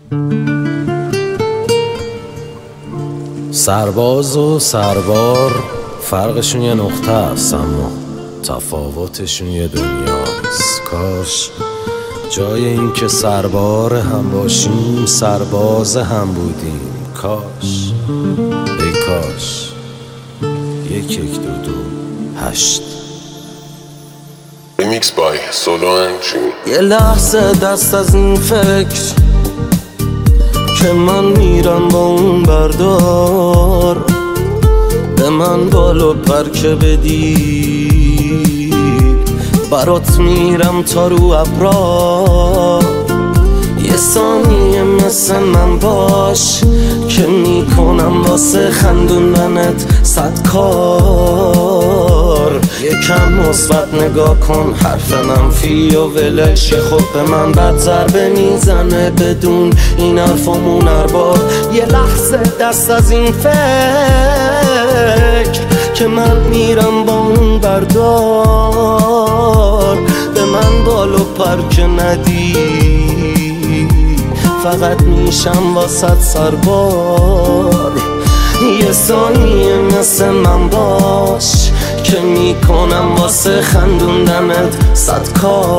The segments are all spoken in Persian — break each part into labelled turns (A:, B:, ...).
A: سرباز و سربار فرقشون یه نقطه است، اما تفاوتشون یه دنیاست. کاش جای این که سربار هم باشیم سرباز هم بودیم. کاش ای کاش 1 1 2 2 8.
B: Remix by Solo and Jimmy.
A: یه لحظه دست از این فکر که من میرم با اون بردار، به من بالو پر که بدی برات میرم تا رو ابرا. یه ثانیه مثل من باش که میکنم واسه خندوندنت 100 کار. یکم مثبت نگاه کن، حرف منفی و ولش خب به من بد ضربه میزنه بدون این حرفامون اربار. یه لحظه دست از این فکر که من میرم با اون بردار، به من بالو پر که ندی فقط میشم واسط سربار. یه ثانیه مثل من باش که میکنم واسه خندوندنت 100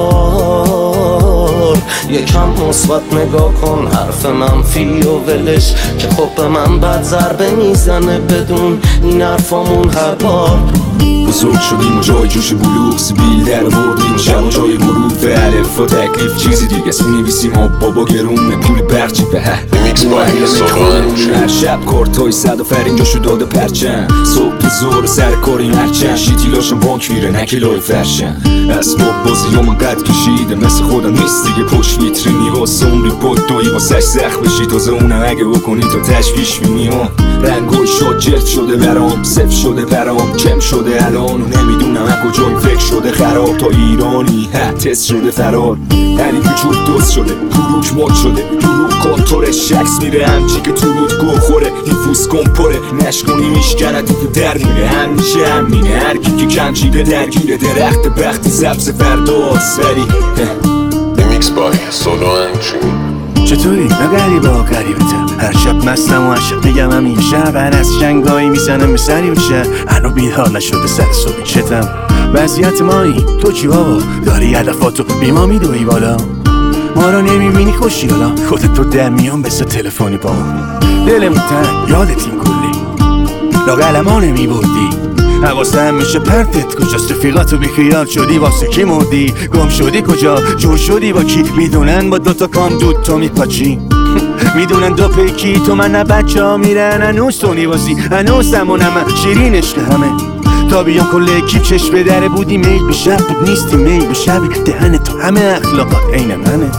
A: کار. یکم مثبت نگاه کن، حرف منفی و ولش که خب به من بد ضربه میزنه بدون این حرفامون هر بار.
C: بزرگ شدیم و جای جوش بلوغ سیبیل در آوردیم شب و جای غروب به الف و تکلیف چیزی دیگه است. می‌نویسیم آب بابا گرونه پول برچی به
B: Remix by Solo and Jimmy.
C: هر شب کارتای صد و فرین جاشو داده پرچم. صبح زور سر کاریم هرچند شیتیلاشم بانک میره نکلای فرشن. اسباب بازی همون قد کشیده مثل خودم نیست دیگه. پشت ویترینی واسه عمری پادویی واسش سخت بشی تازه اونم اگه بکنی تا تشویش بینیم. رنگای شاد جرد شده برام، صفر شده برام، کم شده الان و نمیدونم از کجای فکر شده خراب. تا ایرانی تست شده فرار، یعنی وجود دوست شده گروش مات شده دروغ کانتور شکس میره همچی که تو رود گو خوره. دیفوز کن پره نشکنی میشکنه تو در میره همیشه همینه. هر کی که کنجیده درگیره درخت بختی سبز فرداست ولی
B: Remix by Solo and Jimmy.
D: چطوری؟ نه غریبا غریبتم. هر شب مستم و هر شب میگم همین شب هر از شنگایی میزنم سری میشه. هنو بیدار نشده سر صبحی چتم وضعیت مایی. تو چی بابا؟ داری هدفاتو بی ما میدوی بالا، ما رو نمیبینی خوشی حالا خودت تو در میان بسه تلفنی با دلمون تنگ یادت این کلی لاغل ما نمیبردی. حواستم میشه پرتت کجاست رفیقاتو بیخیال شدی واسه کی مردی؟ گم شدی کجا؟ جور شدی با کی؟ میدونن با دوتا کام دود تو میپاچی میدونن دو پیکی تو من نه بچه ها میرن هنوز تو نیوازی هنوز زمانم شیرین عشق همه تا بیان کل اکیب چشم به دره بودی میل به شب بود نیستی میل به شبی دهن تو همه اخلاقات عین منه.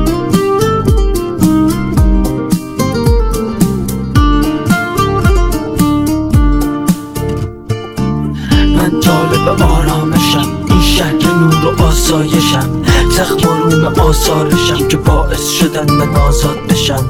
E: من طالب آرامشم این شهر نور و آسایشم زخم و روم آثارشم که باعث شدن من آزاد بشم.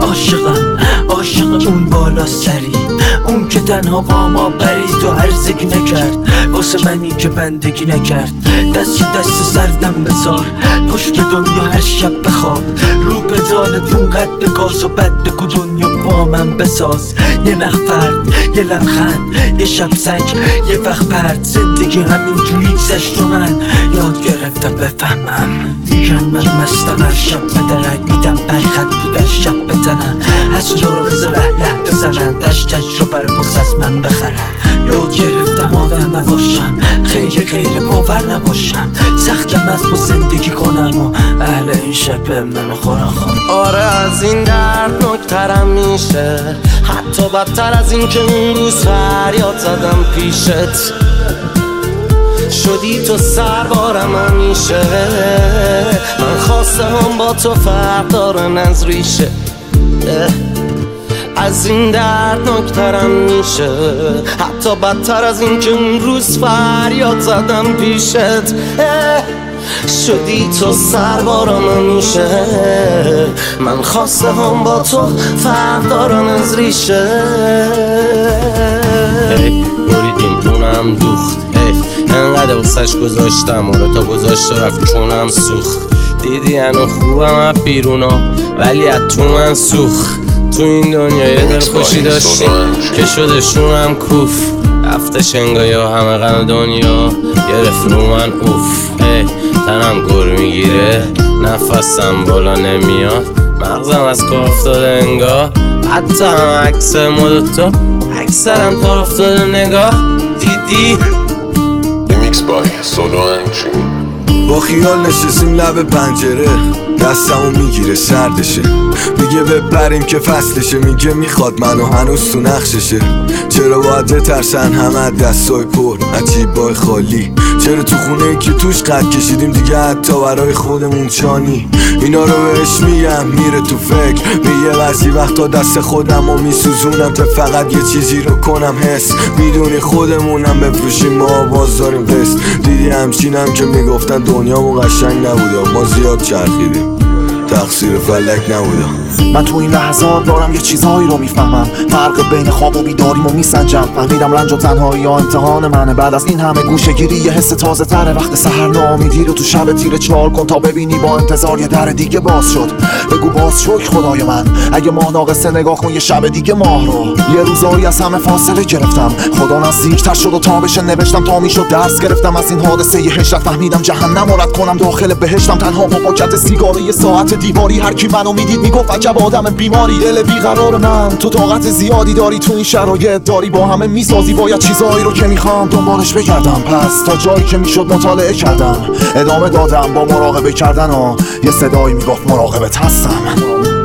E: عاشق اون بالا سری اون که تنها با ما پرید و هرزگی نکرد واسه منی که بندگی نکرد. دست سردم بذار پشت دنیا هر شب بخواب رو پدالت اونقدر بگاز و بد بگو دنیا با من بساز. یه نخفرد یه لبخند یه شب سنگ یه وقت پرد زندگی همینجوری گذشت و من یاد گرفتم بفهمم. میگن من مستم هر شب بدرک میدم برخط بود در شب بزنن از جا رو بزر له بزنن دشت تجربه رو بخص از من بخرن. یاد گرفتم آدم نباشم خیلی باور نباشم سختم از با زندگی کنم و اهل این شب من خورم.
A: آره از این درد نکترم میشه حتی بدتر از این که اون روز فریاد زدم پیشت شدی تو سربارم همیشه. من خواسته هم با تو فرق دارن از ریشه. از این درد نکترم میشه حتی بدتر از این که اون روز فریاد زدم پیشت شدی تو سربارم همیشه. من خواسته هم با تو فرق دارن از ریشه. بریدیم اونم دوخت انقدر واسش گذاشتم آره تا گذاشت رفت چونم سوخت. دیدی هنو خوبم از بیرونا ولی از تو من سوخ. تو این دنیا یه دل خوشی داشتیم که شده شونم کوف. رفته شنگایی و همه غم دنیا گرفت رو من اوف. تنم گر میگیره نفسم بالا نمیاد مغزم از کار افتاده انگار. حتی هم عکس ما دوتا اکثرم تا افتاده نگاه. دیدی
B: Remix by Solo and Jimmy.
F: با خیال نشستیم لب پنجره دستمو میگیره سردشه میگه ببریم که فصلشه میگه میخواد منو هنوز تو نقششه. چرا باید بترسن همه دستای پر عجیبای خالی؟ چرا تو خونه که توش قد کشیدیم دیگه حتی برای خودمون چانی؟ اینا رو بهش میگم میره تو فکر میگه بعضی وقتا دست خودم و میسوزونم تا فقط یه چیزی رو کنم حس. میدونی خودمونم بفروشیم ما باز داریم قسط. دیدی همچینم که میگفتن دنیامون قشنگ نبوده ما زیاد چرخیدیم تقصیر فلک نبوده.
G: من تو این لحظات دارم یه چیزهایی رو میفهمم. فرق بین خواب و بیداریمو میسنجم. فهمیدم رنج و تنهایی یا امتحان منه. بعد از این همه گوشه‌گیری یه حس تازه تره. وقت سحر ناامیدی رو تو شب تیره چال کن تا ببینی با انتظار یه در دیگه باز شد. بگو باز شکر خدای من اگه ماه ناقصه نگاه کن یه شب دیگه ماه رو. یه روزایی از همه فاصله گرفتم خدا نزدیک‌تر شد و تابش نوشتم تا میشد درس گرفتم از این حادثه یه هشت. فهمیدم جهنم رد کنم داخل بهشتم تنها با پاکت سیگار یه ساعت دیواری. هر کی منو میدید میگفت عجب آدم بیماری. دل بیقرار من تو طاقت زیادی داری تو این شرایط داری با همه میسازی. باید چیزایی رو که میخوام دنبالش بگردم. پس تا جایی که میشد مطالعه کردم ادامه دادم با مراقبه کردن و یه صدایی میگفت مراقبت هستم.